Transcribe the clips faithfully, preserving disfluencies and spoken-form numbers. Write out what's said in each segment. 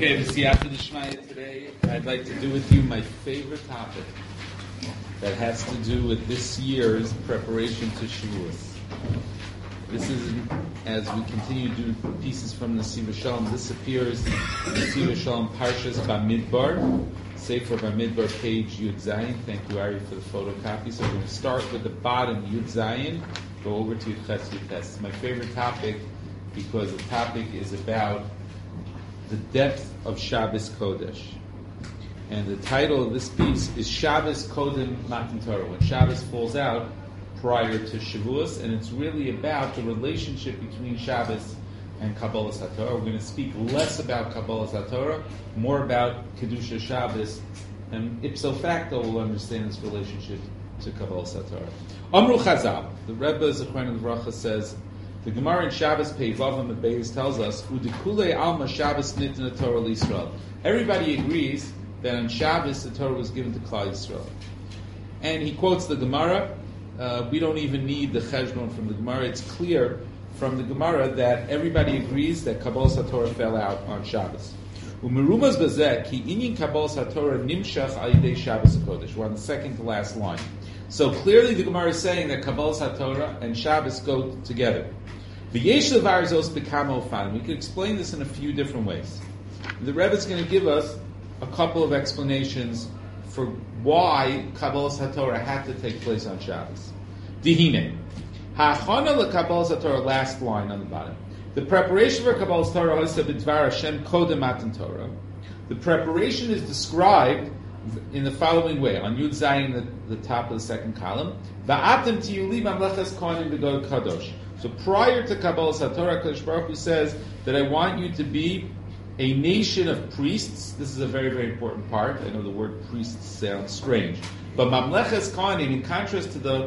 Okay, the Siyata D'Shmaya today, I'd like to do with you my favorite topic that has to do with this year's preparation to Shavuos. This is, as we continue to do pieces from the Nesiv Shalom, this appears in the Nesiv Shalom Parshas Bamidbar, Sefer Bamidbar, page Yud Zayin. Thank you, Ari, for the photocopy. So we're going to start with the bottom, Yud Zayin, go over to Yud Ches Yud Tes. It's my favorite topic because the topic is about the depth of Shabbos Kodesh. And the title of this piece is Shabbos Kodem Matan Torah, when Shabbos falls out prior to Shavuos, and it's really about the relationship between Shabbos and Kabbalas HaTorah. We're going to speak less about Kabbalas HaTorah, more about Kedusha Shabbos, and ipso facto we'll understand this relationship to Kabbalas HaTorah. Amru Chazal, the Rebbe Zechron Livracha says, the Gemara in Shabbos Pei Vav and Beis tells us, "Udikule alma Shabbos nitna Torah l'Yisrael." Everybody agrees that on Shabbos the Torah was given to Klal Yisrael, and he quotes the Gemara. Uh, we don't even need the cheshbon from the Gemara. It's clear from the Gemara that everybody agrees that Kabbalas HaTorah fell out on Shabbos. Umerumaz bezeh ki inyan Kabbalas HaTorah nimshach al yidei Shabbos HaKodesh. We're on the second to last line. So clearly the Gemara is saying that Kabbalas HaTorah and Shabbos go together. V'yesh levar zos b'kamo fan. We could explain this in a few different ways. The Rebbe is going to give us a couple of explanations for why Kabbalas HaTorah had to take place on Shabbos. Dihine. Ha'achana leKabbalas HaTorah, last line on the bottom. The preparation for Kabbalas Torah hosa b'dvar Hashem kodem matan Torah. The preparation is described in the following way, on Yud Zayin, the, the top of the second column. Va'atem tiyuli mamlechas kohanim b'god kadosh. So prior to Kabbalas HaTorah, Kadosh Baruch Hu says that I want you to be a nation of priests. This is a very, very important part. I know the word priests sounds strange. But Mamleches Kohanim, in contrast to the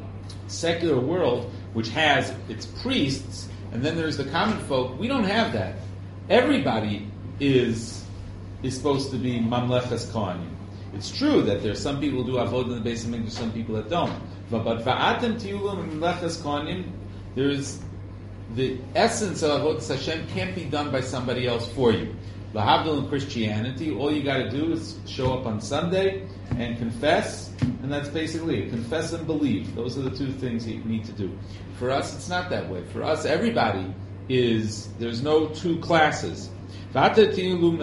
secular world, which has its priests, and then there's the common folk, we don't have that. Everybody is is supposed to be Mamleches Kohanim. It's true that there are some people who do Avodah in the Beis Hamikdash, some people that don't. But Va'atem Tiyulim Mamleches Kohanim, there's the essence of Avodas Hashem can't be done by somebody else for you. Lahavdil in Christianity, all you got to do is show up on Sunday and confess, and that's basically it. Confess and believe. Those are the two things you need to do. For us, it's not that way. For us, everybody is, there's no two classes. The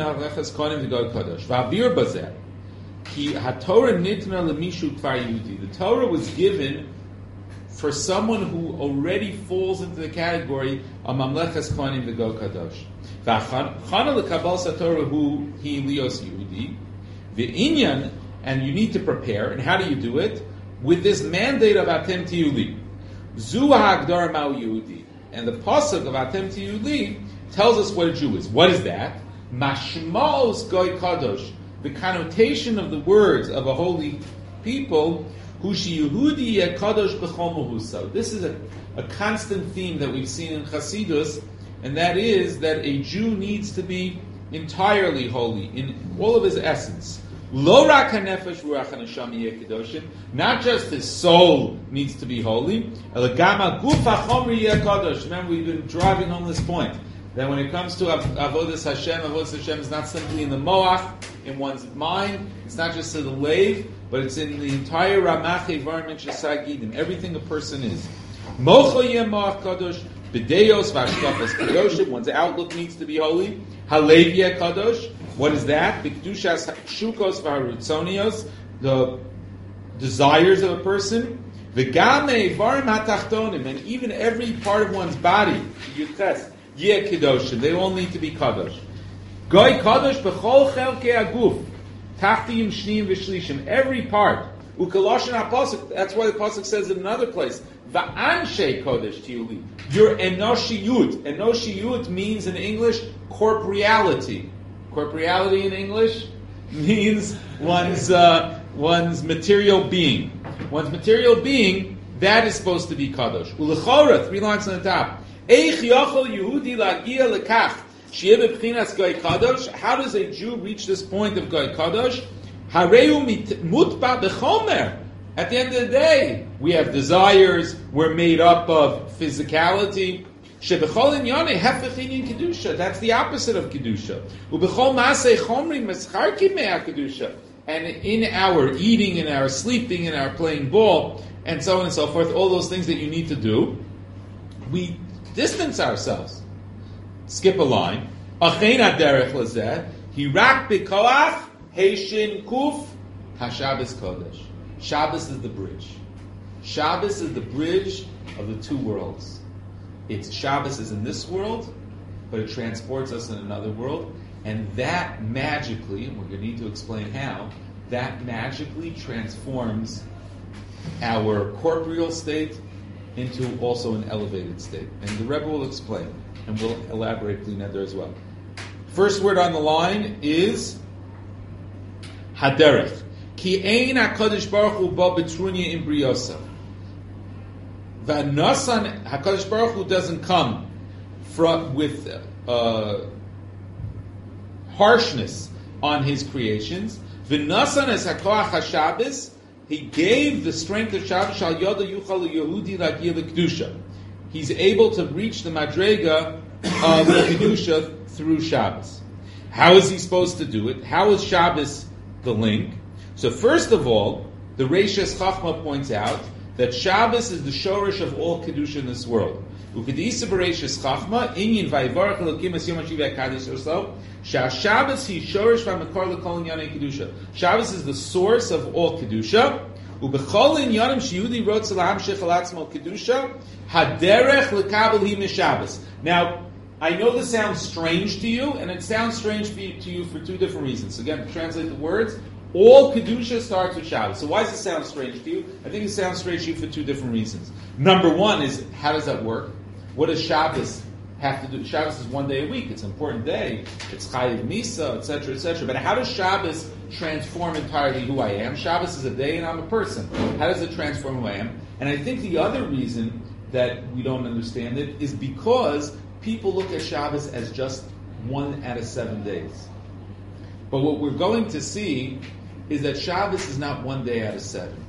Torah was given for someone who already falls into the category of Mamleches Kohanim V'Go Kadosh. V'achana l'Kabbalas HaTorah hu hi lios Yehudi. V'inyan, and you need to prepare. And how do you do it? With this mandate of Atem Tiyuli. Zu ha'agdar ma'u Yehudi. And the pasuk of Atem Tiyuli tells us what a Jew is. What is that? Mashmaos Goy Kadosh. The connotation of the words of a holy people. This is a, a constant theme that we've seen in Chassidus, and that is that a Jew needs to be entirely holy in all of his essence. Not just his soul needs to be holy. Remember, we've been driving home this point that when it comes to Avodas Hashem, Avodas Hashem is not simply in the moach, in one's mind. It's not just to the lave, but it's in the entire Ramach environment, Shesagidim, everything a person is. Mocho yemach kadosh, b'deos v'ashkafas kadosh. One's outlook needs to be holy. Halev yeh kadosh. What is that? B'kedushas shukos v'harutzonios, the desires of a person. V'gamei varim hatachtonim, and even every part of one's body, yuches yeh kadosh. They all need to be kadosh. Goy kadosh b'chol chelkei aguf. Tachtim, Shnim, Vishlishim, every part. Ukaloshin HaPasuk, that's why the Pasuk says in another place, Va'anshe Kodesh Tiyuli. Your Enoshiyut. Enoshiyut means in English, corporeality. Corporeality in English means one's, uh, one's material being. One's material being, that is supposed to be Kadosh. Ulechora, three lines on the top. Eich Yochel Yehudi Lagia Lekach. How does a Jew reach this point of Goy Kadosh? At the end of the day, we have desires, we're made up of physicality, Shebechol inyane hefech inyan kedusha. That's the opposite of kedusha. Ubechol maaseh chomri mescharki mea kedusha. And in our eating, in our sleeping, in our playing ball, and so on and so forth, all those things that you need to do, we distance ourselves. Skip a line. Achein aderech lazeh. Hirak b'koach heishin kuf haShabbos kodesh. Shabbos is the bridge. Shabbos is the bridge of the two worlds. It's Shabbos is in this world, but it transports us in another world. And that magically, and we're going to need to explain how, that magically transforms our corporeal state into also an elevated state. And the Rebbe will explain, and we'll elaborate Bli Neder as well. First word on the line is Haderech. Ki ein HaKadosh Baruch Hu ba betrunya in briosa. V'nasan, HaKadosh Baruch Hu doesn't come from, with uh, harshness on his creations. V'nasan es hakoach haShabbos. He gave the strength of Shabbos shal yoda yuchal Yehudi lagil kedusha. He's able to reach the madrega of kedusha through Shabbos. How is he supposed to do it? How is Shabbos the link? So first of all, the Reishis Chachma points out that Shabbos is the shorish of all kedusha in this world. Ukedisa b'Reishis Chachma inyin vayivarach elokim es yom hashiva hakadosh or so. Shabbos he shorish v'makor l'kol inyanei kedusha. Shabbos is the source of all kedusha. Ubechol inyanim sheyudi rotz lahamshich al atzmo kedusha haderech lekabel hi mishabbos. Now, I know this sounds strange to you, and it sounds strange to you for two different reasons. Again, to translate the words, all kedusha starts with Shabbos. So why does it sound strange to you? I think it sounds strange to you for two different reasons. Number one is, how does that work? What does Shabbos have to do? Shabbos is one day a week. It's an important day. It's Chayiv Misa, et cetera, et cetera. But how does Shabbos transform entirely who I am? Shabbos is a day and I'm a person. How does it transform who I am? And I think the other reason that we don't understand it is because people look at Shabbos as just one out of seven days. But what we're going to see is that Shabbos is not one day out of seven.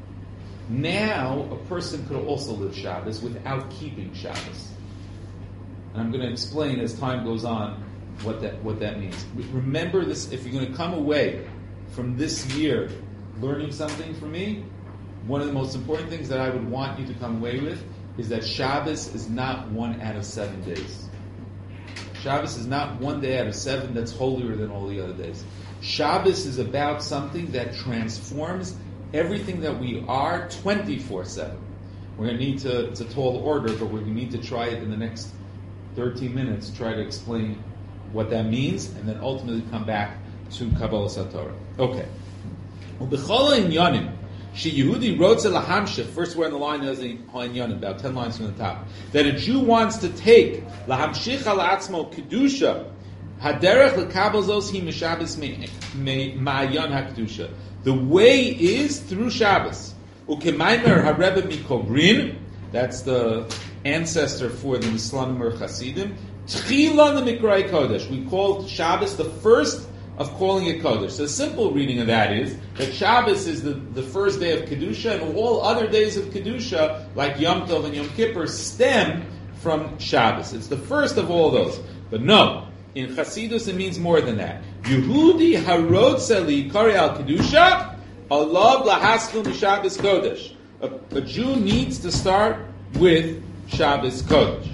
Now, a person could also live Shabbos without keeping Shabbos. And I'm going to explain as time goes on what that what that means. Remember this, if you're going to come away from this year learning something from me, one of the most important things that I would want you to come away with is that Shabbos is not one out of seven days. Shabbos is not one day out of seven that's holier than all the other days. Shabbos is about something that transforms everything that we are twenty-four seven. We're going to need to, it's a tall order, but we're going to need to try it in the next thirteen minutes, try to explain what that means, and then ultimately come back to Kabbalah Satorah. Okay. Yehudi wrote to lahamshich. First word in the line is in about ten lines from the top. That a Jew wants to take lahamshich al atzmo kedusha haderech lekabel zos hi mishabbos ma'ayan hakdusha. The way is through Shabbos. Ukemaimer haRebbe mikobrin. That's the ancestor for the Mislanim or Chasidim. Tchila the Kodesh. We call Shabbos the first of calling it Kodesh. So the simple reading of that is that Shabbos is the, the first day of Kedusha, and all other days of Kedusha, like Yom Tov and Yom Kippur, stem from Shabbos. It's the first of all those. But no, in Chasidus it means more than that. Yehudi harotze liikari al Kedusha, alav lahaskil mishabbos Kodesh. A, a Jew needs to start with Shabbos Kodesh.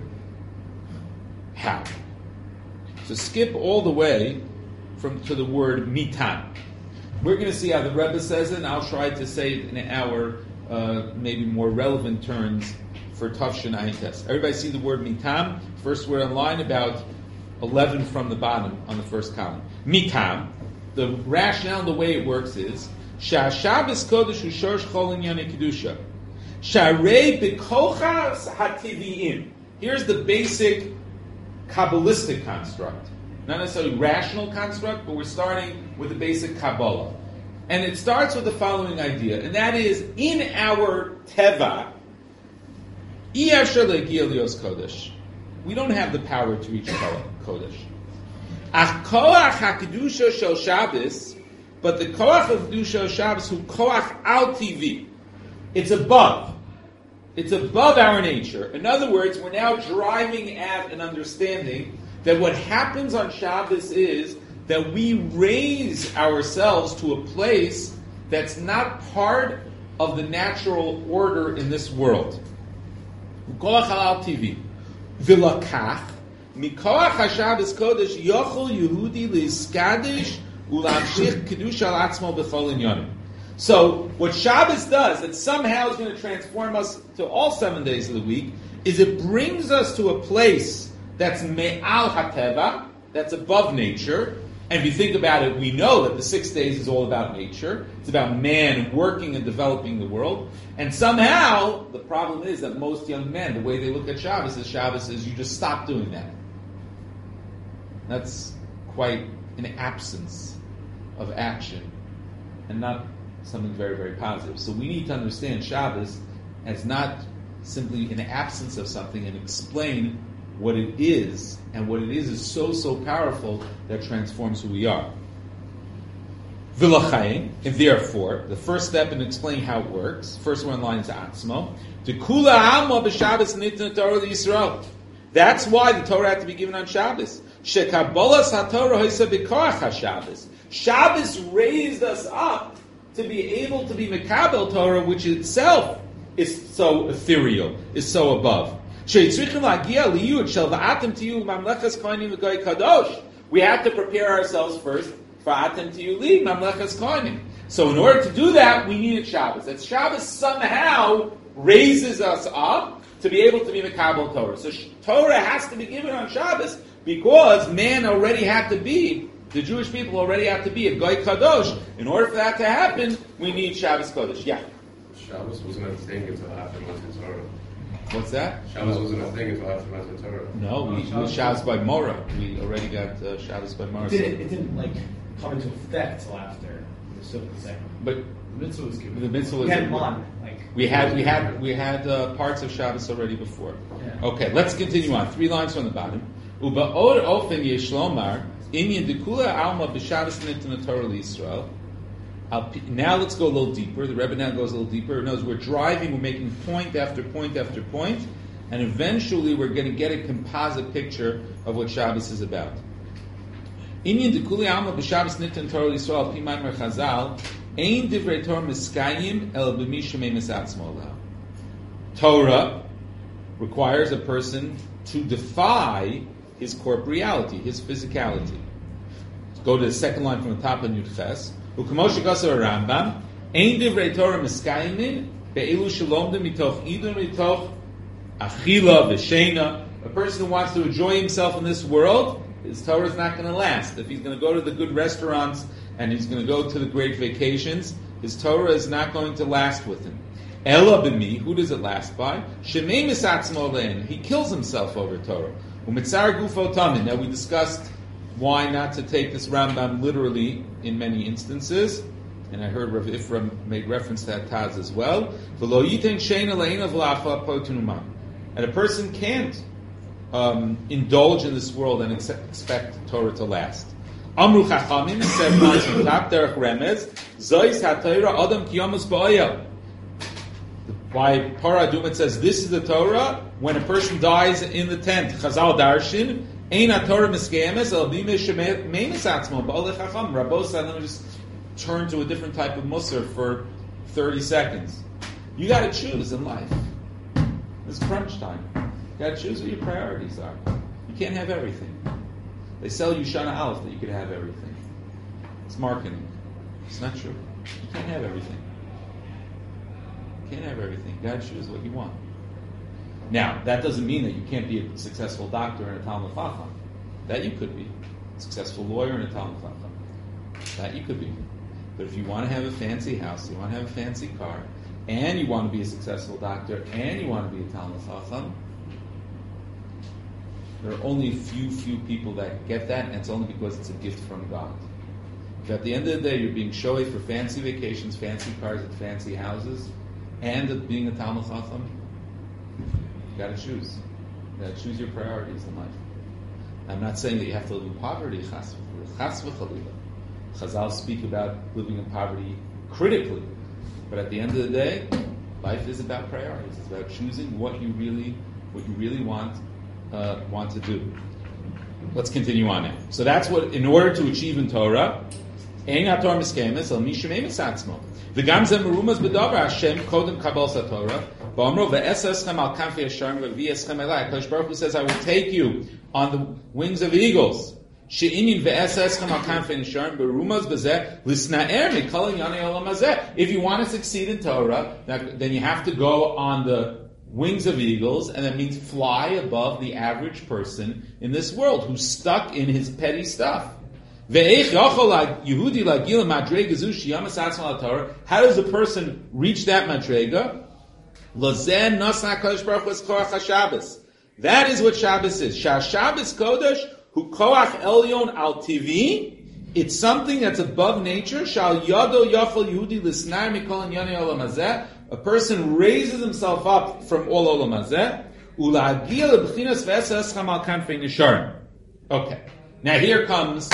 How? So skip all the way from to the word mitan. We're going to see how the Rebbe says it, and I'll try to say it in our uh, maybe more relevant terms for Tafshin Ayin Tes. Everybody see the word mitam? First word on line, about eleven from the bottom on the first column. Mitam. The rationale and the way it works is Shah Shabbos Kodesh Ushorsh Chol Inyanei Kedusha. Sharei B'Kochas Hativiim. Here's the basic Kabbalistic construct. Not necessarily rational construct, but we're starting with the basic Kabbalah. And it starts with the following idea, and that is, in our Teva, Iyasher Le'Gia Lios Kodesh. We don't have the power to reach Kodesh. Ach Koach HaKedusha Shel Shabbos, but the Koach of Kedusha Shel Shabbos, who Koach Al T V. It's above. It's above our nature. In other words, we're now driving at an understanding that what happens on Shabbos is that we raise ourselves to a place that's not part of the natural order in this world. V'lakach mikoach haShabbos kodesh yochel Yehudi liskadish ulamshich kedusha al atzmo b'chol inyanim. So what Shabbos does, that somehow is going to transform us to all seven days of the week, is it brings us to a place that's me'al hateva, that's above nature. And if you think about it, we know that the six days is all about nature. It's about man working and developing the world. And somehow, the problem is that most young men, the way they look at Shabbos is Shabbos is you just stop doing that. That's quite an absence of action and not something very, very positive. So we need to understand Shabbos as not simply an absence of something and explain what it is, and what it is is so, so powerful that transforms who we are. V'lachayim, and therefore, the first step in explaining how it works, first one line is Atzmo, to kula alma b'Shabbos nitna Torah Yisrael. That's why the Torah had to be given on Shabbos. Shekabolas haTorah hoisa b'koach haShabbos. Shabbos raised us up to be able to be Mekabel Torah, which itself is so ethereal, is so above. We have to prepare ourselves first for Atem Tiyuli Mamlechas Kohanim. So in order to do that, we needed Shabbos. That Shabbos somehow raises us up to be able to be Mekabel Torah. So Torah has to be given on Shabbos because man already had to be, the Jewish people already have to be a Goy Kadosh. In order for that to happen, we need Shabbos Kodesh. Yeah? Shabbos wasn't a thing until after Matan Torah. What's that? Shabbos wasn't a thing until after Matan Torah. No, we, we Shabbos by Mora. We already got uh, Shabbos by Mora. It didn't, it didn't like come into effect till after the Sukkot second. But the mitzvah was given. The mitzvah was we had one. Like we had we had we had uh, parts of Shabbos already before. Yeah. Okay, let's continue on. Three lines from the bottom. Uba or ofen yeshlomar inyan dekula alma b'Shabbos nitin Torah Yisrael. Now let's go a little deeper. The Rebbe now goes a little deeper. Knows we're driving, we're making point after point after point, and eventually we're going to get a composite picture of what Shabbos is about. Inyan dekuli alma b'Shabbos nitin Torah Yisrael pi ma'amer Chazal ein divrei Torah miskayim el b'mi shemei misatzmo lahu. Torah requires a person to defy his corporeality, his physicality. Let's go to the second line from the top of Yud Ches. U'k'moshe Gasar Rambam, ein divrei Torah miskayimin be'elu shalomdim mitoch idun mitoch achila v'sheina. A person who wants to enjoy himself in this world, his Torah is not going to last. If he's going to go to the good restaurants and he's going to go to the great vacations, his Torah is not going to last with him. Ela b'mi, who does it last by? Shemei misatzmo le'en, he kills himself over Torah. U'mitzar gufo tamin. Now we discussed why not to take this Rambam literally in many instances, and I heard Rav Ifra made reference to that Taz as well. V'lo yiten sheina le'ena v'lafa potunumam. And a person can't um, indulge in this world and ex- expect Torah to last. Amru chachamim, seven lines from top, derech remez, zois ha-Torah adam kiyamus ba'oyel. By Paradum it says, this is the Torah when a person dies in the tent. Chazal darshin, ein ha-Torah miskeyemes, el bime shememes atzmo, ba'olech chacham. Rabbo said, let me just turn to a different type of musar for thirty seconds. You got to choose in life. It's crunch time. You got to choose what your priorities are. You can't have everything. They sell you Shana Aleph that you could have everything. It's marketing. It's not true. You can't have everything. You can't have everything. You got to choose what you want. Now, that doesn't mean that you can't be a successful doctor and a Talmud Chacham. That you could be. A successful lawyer and a Talmud Chacham. That you could be. But if you want to have a fancy house, you want to have a fancy car, and you want to be a successful doctor, and you want to be a Talmud Chacham, there are only a few, few people that get that, and it's only because it's a gift from God. If at the end of the day you're being showy for fancy vacations, fancy cars, and fancy houses, and at being a Talmud Chacham, you got to choose. You got to choose your priorities in life. I'm not saying that you have to live in poverty. Chas v'chalila. Chazal speak about living in poverty critically, but at the end of the day, Life is about priorities. It's about choosing what you really, what you really want, uh, want to do. Let's continue on now. So that's what, in order to achieve in Torah, Ein HaTorah Miskemes El Mishum Emes Atzmo. V'gam Zeh Merumas B'Davar Hashem Kodem Kabbalas HaTorah Ba'omro Ve'esa Eschem Al Kanfei Hashem Ve'vi Eschem Elai. HaKadosh Baruch Hu says, I will take you on the wings of eagles. She'inin Ve'esa Eschem Al Kanfei Hashem Berumas B'Zeh L'Sna'er Mikol Yanei Olam Hazeh. If you want to succeed in Torah, then you have to go on the wings of eagles, and that means fly above the average person in this world who's stuck in his petty stuff. How does a person reach that madrega? That is what Shabbos is. Shabbos Kodesh hu koach elyon al tivi. It's something that's above nature. Shal yado yachol Yehudi l'snai mikol inyanei olam hazeh. A person raises himself up from all olam hazeh. Ula'agia lebchinas ve'esa eschem al kanfei nisharim. Okay. Now here comes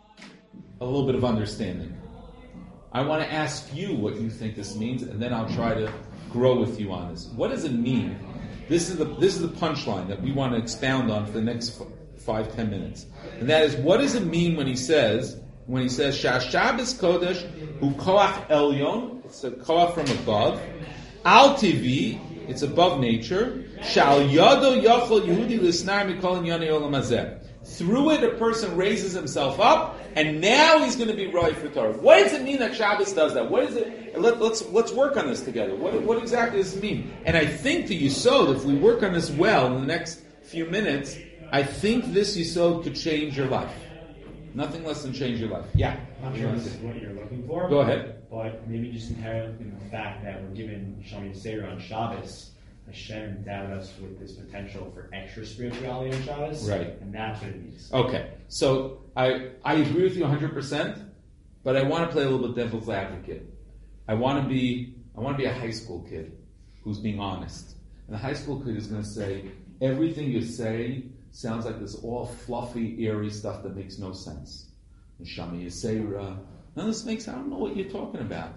a little bit of understanding. I want to ask you what you think this means, and then I'll try to grow with you on this. What does it mean? This is the this is the punchline that we want to expound on for the next f- five ten minutes, and that is, what does it mean when he says when he says Shabbos Kodesh hu koach elyon? It's a koach from above. Al tivi, it's above nature. Shal yado yachol Yehudi l'snar mikol inyanei olam hazeh. Through it, a person raises himself up, and now he's going to be right for Torah. What does it mean that Shabbos does that? What is it? Let, let's let's work on this together. What, what exactly does it mean? And I think the Yisod, if we work on this well in the next few minutes, I think this Yisod could change your life. Nothing less than change your life. Yeah. I'm not sure this is what you're looking for. Go ahead. But maybe just inherently in the fact that we're given Shami Yisera on Shabbos, Hashem endowed us with this potential for extra spirituality on Shabbos. Right. And that's what it means. Okay. So I I agree with you one hundred percent, but I want to play a little bit devil's advocate. I want to be I want to be a high school kid who's being honest. And the high school kid is going to say, everything you say sounds like this all fluffy, airy stuff that makes no sense. Shami Yisera. None of this makes, I don't know what you're talking about.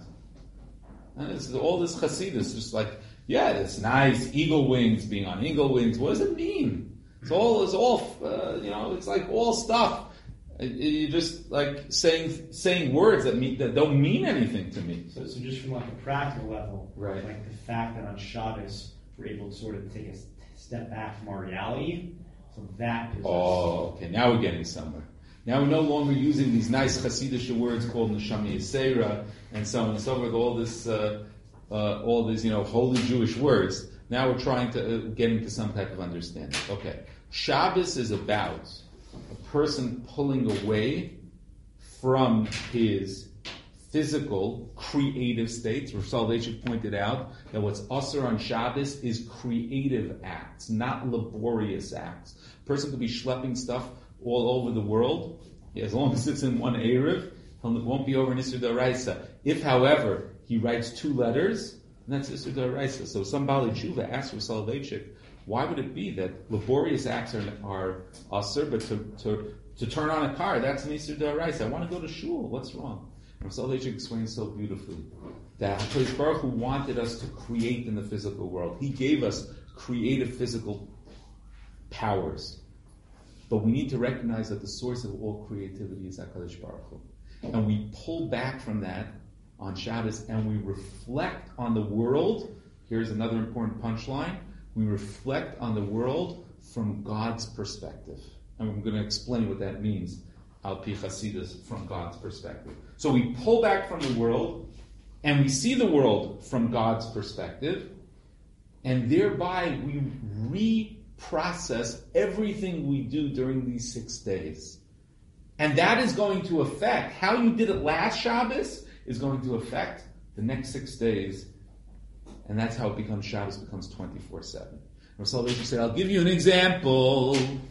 And this is all this Hasidus, just like, yeah, it's nice, eagle wings, being on eagle wings. What does it mean? It's all, it's all, uh, you know, it's like all stuff. It, it, you're just like saying saying words that mean that don't mean anything to me. So, so just from like a practical level, right? Like the fact that on Shabbos we're able to sort of take a step back from our reality, so that gives oh, us. Okay, now we're getting somewhere. Now we're no longer using these nice Hasidic words called Neshama Yisera and so on and so forth. All this, uh, uh, all these, you know, holy Jewish words. Now we're trying to uh, get into some type of understanding. Okay, Shabbos is about a person pulling away from his physical, creative states. Rav Soloveitchik pointed out that what's asur on Shabbos is creative acts, not laborious acts. A person could be schlepping stuff all over the world. As long as it's in one Erev, it won't be over in Isur D'Oraisa. If, however, he writes two letters, then that's Isur D'Oraisa. So some Bali Tshuva asked Rav Soloveitchik, why would it be that laborious acts are, are asur, but to, to, to turn on a car, that's an Isur D'Oraisa. I want to go to shul, what's wrong? Rav Soloveitchik explains so beautifully that HaKadosh Baruch Hu wanted us to create in the physical world. He gave us creative physical powers. But we need to recognize that the source of all creativity is HaKadosh Baruch Hu. And we pull back from that on Shabbos and we reflect on the world. Here's another important punchline. We reflect on the world from God's perspective. And I'm going to explain what that means, Al Pi Chasidus, from God's perspective. So we pull back from the world and we see the world from God's perspective, and thereby we re process everything we do during these six days. And that is going to affect, how you did it last Shabbos is going to affect the next six days. And that's how it becomes, Shabbos becomes twenty-four seven. Rav Soloveitchik said, I'll give you an example.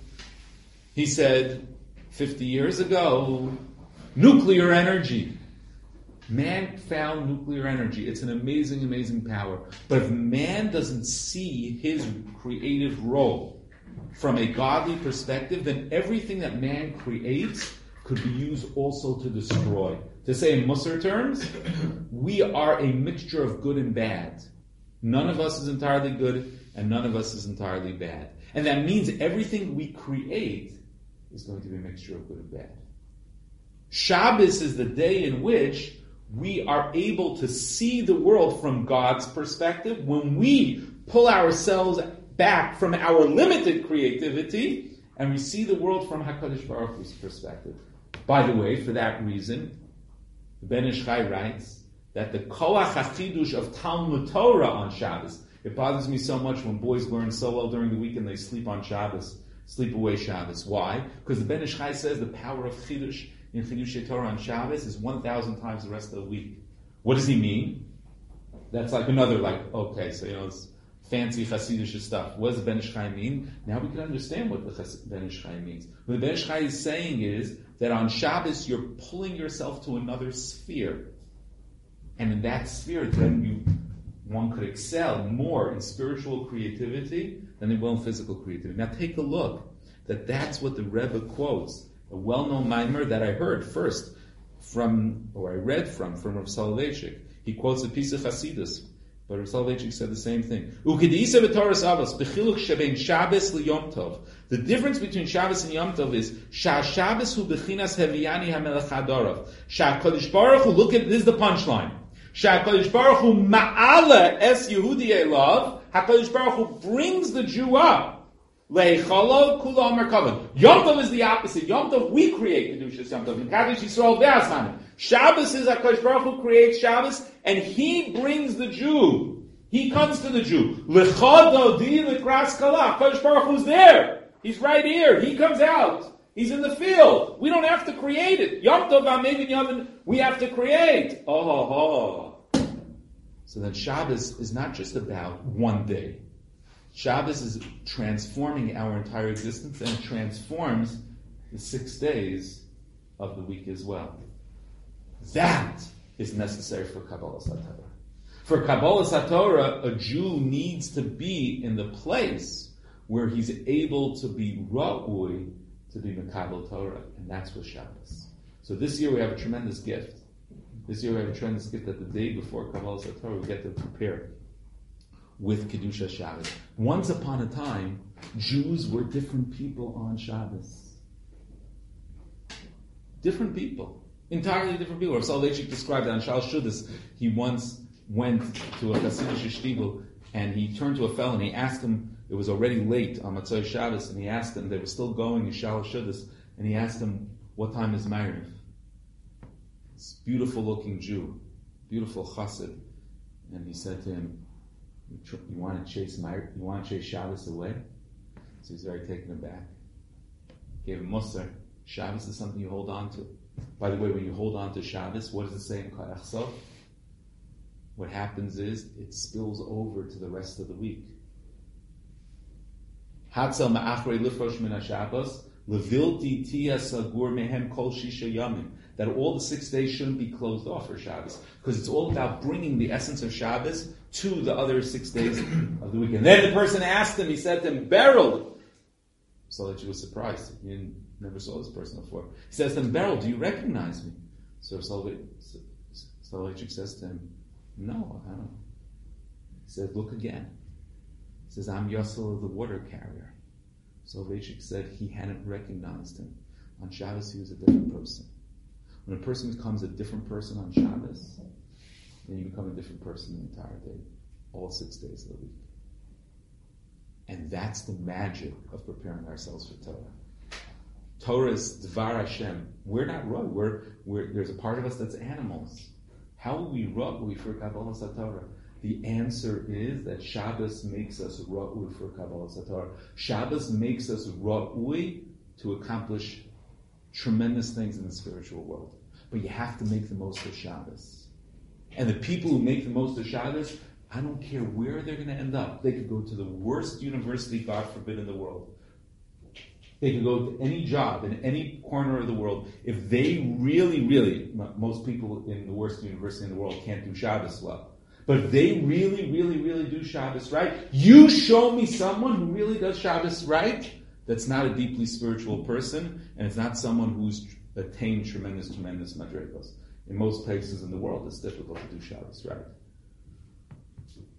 He said, fifty years ago, nuclear energy. Man found nuclear energy. It's an amazing, amazing power. But if man doesn't see his creative role from a godly perspective, then everything that man creates could be used also to destroy. To say in Musar terms, we are a mixture of good and bad. None of us is entirely good, and none of us is entirely bad. And that means everything we create is going to be a mixture of good and bad. Shabbos is the day in which we are able to see the world from God's perspective. When we pull ourselves back from our limited creativity and we see the world from HaKadosh Baruch Hu's perspective. By the way, for that reason, the Ben Ish Chai writes that the Koach HaChidush of Talmud Torah on Shabbos, it bothers me so much when boys learn so well during the week and they sleep on Shabbos, sleep away Shabbos. Why? Because the Ben Ish Chai says the power of Chidush in Chidush Torah on Shabbos is one thousand times the rest of the week. What does he mean? That's like another, like, okay, so, you know, it's fancy Hasidic stuff. What does the Ben Ish Chai mean? Now we can understand what the Ben Ish Chai means. What the Ben Ish Chai is saying is that on Shabbos you're pulling yourself to another sphere. And in that sphere, then you, one could excel more in spiritual creativity than they will in physical creativity. Now take a look, that that's what the Rebbe quotes, a well-known mimer that I heard first from, or I read from, from Rav Soloveitchik. He quotes a piece of Hasidus, but Rav Soloveitchik said the same thing. The difference between Shabbos and Yom Tov is Shabbos hu bechinas heviyani hamelech hadorav. Sha'Kodesh Baruch Hu, look at this is the punchline. Sha'Kodesh Baruch Hu ma'ala es Yehudi elav. HaKadosh Baruch Hu brings the Jew up. Leichalo kula amar kavod. Yom Tov is the opposite. Yom Tov we create kedushas Yom Tov. Kadosh Yisrael ve'asmanim. Shabbos is HaKadosh Baruch Hu creates Shabbos, and He brings the Jew. He comes to the Jew. Lechado di lekras kala. HaKadosh Baruch Hu's there. He's right here. He comes out. He's in the field. We don't have to create it. Yom Tov Amevin Yavin, we have to create. Oh, oh, oh. So then Shabbos is not just about one day. Shabbos is transforming our entire existence and transforms the six days of the week as well. That is necessary for Kabbalah Satorah. For Kabbalah Satorah, a Jew needs to be in the place where he's able to be ra'ui, to be Mekabel Torah, and that's with Shabbos. So this year we have a tremendous gift. This year we have a tremendous gift that the day before Kabbalah Satorah we get to prepare with Kedusha Shabbos. Once upon a time, Jews were different people on Shabbos. Different people. Entirely different people. Rav Soloveitchik described that on Shal Shudas, he once went to a Hasidic shtibel and he turned to a fellow and he asked him, it was already late on Matzah Shabbos, and he asked him, they were still going in Shal Shudas, and he asked him, what time is Ma'ariv? This beautiful looking Jew, beautiful chassid, and he said to him, You, tr- you want to chase my, you want to chase Shabbos away? So he's very taken aback. Gave him Musar. Shabbos is something you hold on to. By the way, when you hold on to Shabbos, what does it say in Koach Sof? What happens is it spills over to the rest of the week. Hatzel ma'achrei lifrosh min haShabbos levilti tia sagur mehem kol shisha yamim. That all the six days shouldn't be closed off for Shabbos, because it's all about bringing the essence of Shabbos to the other six days of the week. And then the person asked him, he said to him, Beryl. So that he was surprised. He didn't, never saw this person before. He says to him, Beryl, do you recognize me? So Soloveitchik says to him, no, I don't. He says, look again. He says, I'm Yossel, the water carrier. Soloveitchik said he hadn't recognized him. On Shabbos, he was a different person. When a person becomes a different person on Shabbos, then you become a different person the entire day, all six days of the week. And that's the magic of preparing ourselves for Torah. Torah is Dvar Hashem. We're not Ruh. We're, we're, there's a part of us that's animals. How will we Ruh for Kabbalah Satorah? The answer is that Shabbos makes us Ruh for Kabbalah Satorah. Shabbos makes us Ruh to accomplish tremendous things in the spiritual world. But you have to make the most of Shabbos. And the people who make the most of Shabbos, I don't care where they're going to end up. They could go to the worst university, God forbid, in the world. They could go to any job in any corner of the world. If they really, really, most people in the worst university in the world can't do Shabbos well. But if they really, really, really do Shabbos right, you show me someone who really does Shabbos right, that's not a deeply spiritual person, and it's not someone who's attained tremendous, tremendous madrigos. In most places in the world, it's difficult to do Shabbos right.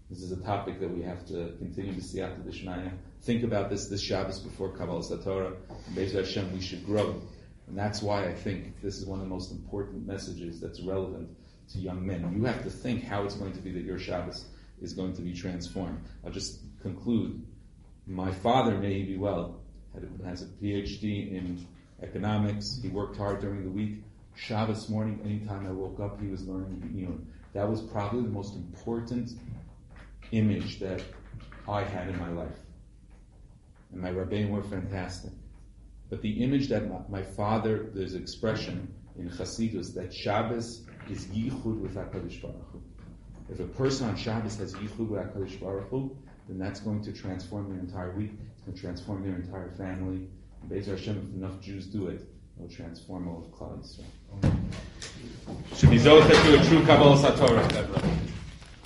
This is a topic that we have to continue to see after the Shmaya. Think about this this Shabbos before Kabbalah Satorah. Be'ez Hashem, we should grow. And that's why I think this is one of the most important messages that's relevant to young men. You have to think how it's going to be that your Shabbos is going to be transformed. I'll just conclude. My father, may he be well, had, has a P H D in economics. He worked hard during the week. Shabbos morning, anytime I woke up, he was learning, you know, that was probably the most important image that I had in my life. And my Rabbeim were fantastic. But the image that my, my father, there's expression in Chassidus that Shabbos is yichud with HaKadosh Baruch Hu. If a person on Shabbos has yichud with HaKadosh Baruch Hu, then that's going to transform their entire week. It's going to transform their entire family. And Be'ez Hashem, if enough Jews do it, it'll transform all of Klal Yisrael. Should be zocher to a true Kabbalah Satorah.